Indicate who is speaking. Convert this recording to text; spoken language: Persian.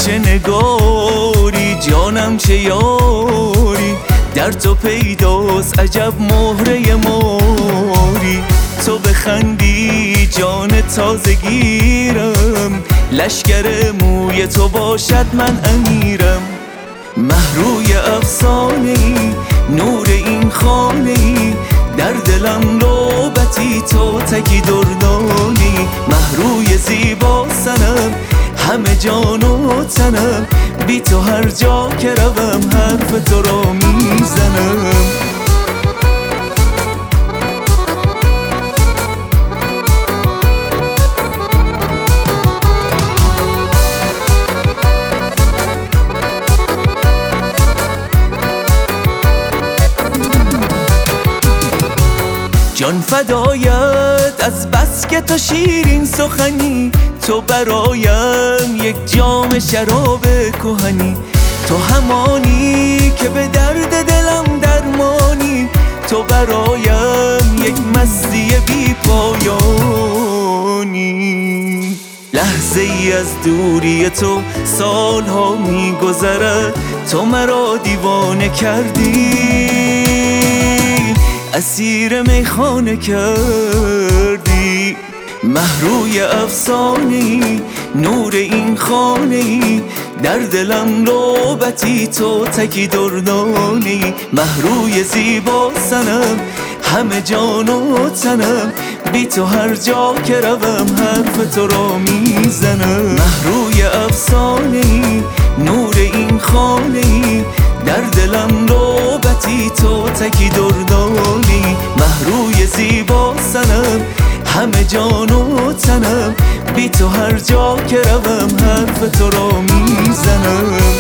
Speaker 1: چه نگاری جانم چه یاری، در تو پیداست عجب مهره ماری. تو بخندی جان تازه گیرم، لشکر موی تو باشد من امیرم. مهروی افسانه‌ای نور این خانه‌ای، در دلم نوبتی تو تکی دردانی. مهروی زیبا سنم همه جان و تنم، بی تو هر جا که روم حرف تو را میزنم. جان فدایت از بس که تو شیرین سخنی، تو برایم یک جام شراب کهنی. تو همانی که به درد دلم درمانی، تو برایم یک مستی بی پایانی. لحظه ای از دوری تو سالها می گذرد، تو مرا دیوانه کردی، اسیر میخانه کردی. مهروی افسانه‌ای نور این خانه‌ای، در دلم نوبتی تو تکی دردانی. مهروی زیبا سنم همه جان و تنم، بی تو هر جا که روم حرف تو را میزنم. مهروی افسانه‌ای نور این خانه‌ای، در دلم نوبتی تو تکی دردانی. مهروی زیبا سنم همه جان و تنم، بی تو هر جا که روم حرف تو را میزنم.